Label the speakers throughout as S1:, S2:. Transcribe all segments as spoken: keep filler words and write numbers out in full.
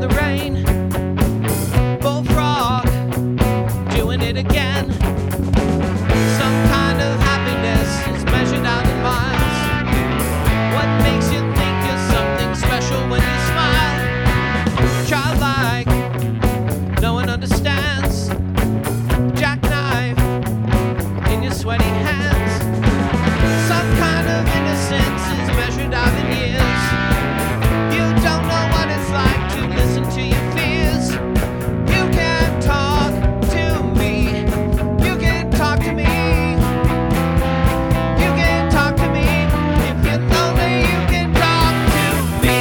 S1: the rain. Bullfrog, doing it again. Some kind of happiness is measured out in miles. What makes you think you're something special when you smile? Childlike, no one understands. Jackknife in your sweaty hands. Some kind of innocence is measured out in years. You don't know what it's like to listen to your fears. You can talk to me. You can talk to me. You can talk to me. If you're lonely, you can talk to me.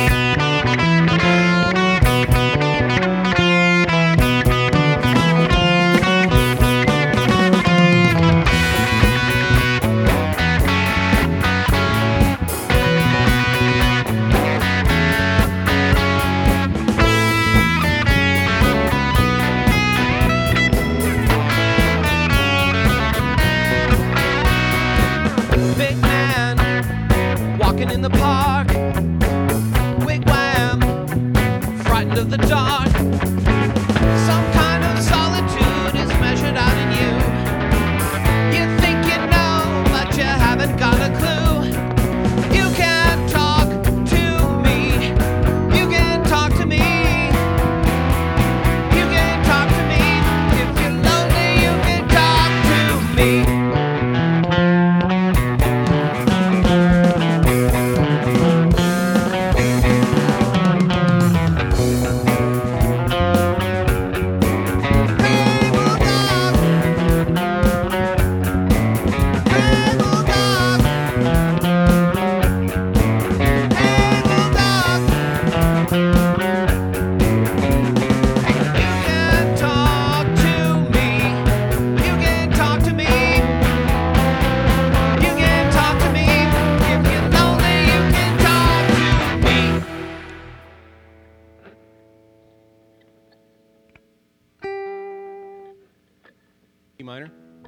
S1: Big man walking in the park. Wigwam, frightened of the dark. Some kind of solitude is measured out in you. You think you know, but you haven't got a clue. You can talk to me. You can talk to me. You can talk to me. If you're lonely, you can talk to me. Hey, bulldog. Hey, bulldog. Hey, bulldog. You can talk to me. You can talk to me. You can talk to me. If you're lonely, you can talk to me. E minor.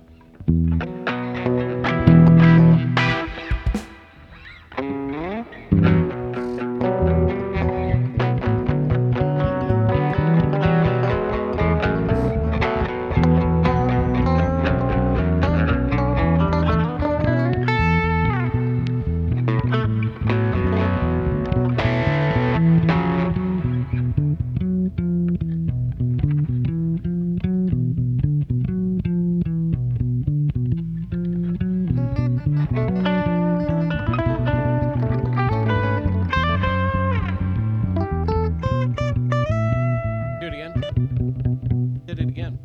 S1: Do it again. Did it again.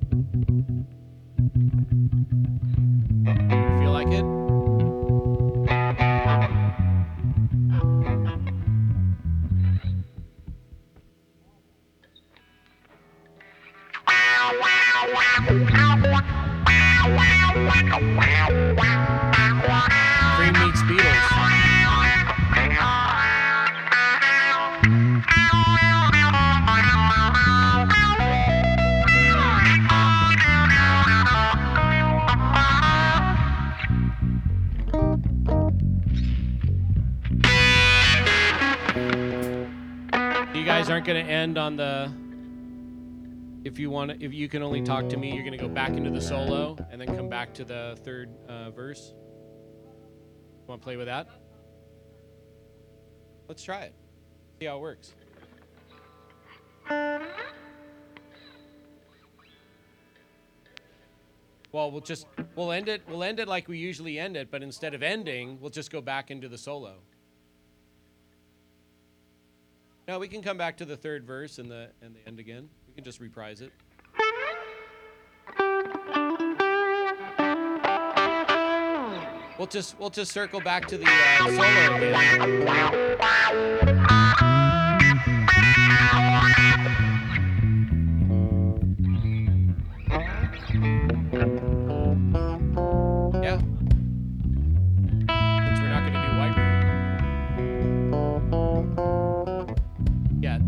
S1: Feel like it? Cream meets Beatles. You guys aren't going to end on the if you want to, if you can only talk to me, you're going to go back into the solo and then come back to the third uh, verse. Want to play with that? Let's try it. See how it works. Well, we'll just we'll end it we'll end it like we usually end it, but instead of ending, we'll just go back into the solo. No, we can come back to the third verse and the and the end again. We can just reprise it. We'll just we'll just circle back to the uh, solo again. Yeah. Since we're not going to do White Room yet.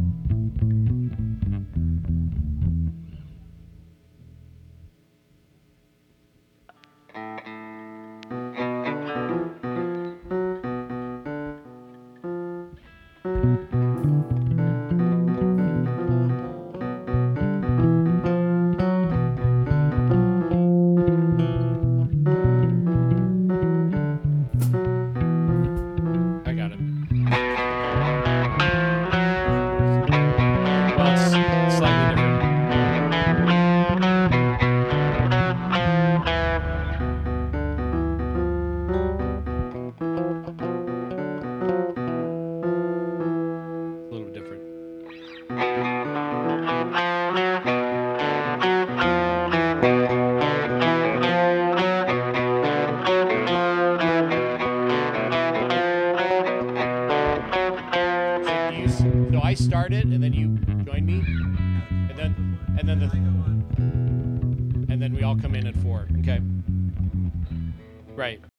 S2: So, do you, s- so I start it, and then you join me, and then and then the and then we all come in at four. Okay. Right.